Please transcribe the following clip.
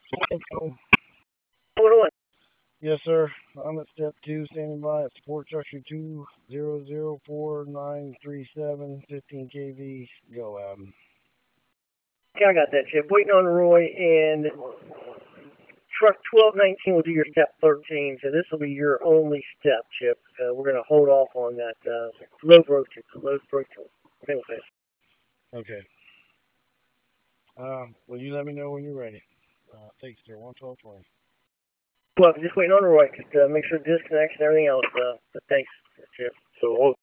Hold on. Yes, sir. I'm at step 2, standing by at support structure 2004937, 15 kV. Go, Adam. Okay, I got that, Chip. Waiting on Roy, and truck 1219 will do your step 13. So this will be your only step, Chip. We're going to hold off on that low rotor. Okay, with this. Okay. Well, you let me know when you're ready. Thanks, sir. 11220. Well, just waiting on Roy. Just make sure disconnects and everything else. But thanks, Chip. So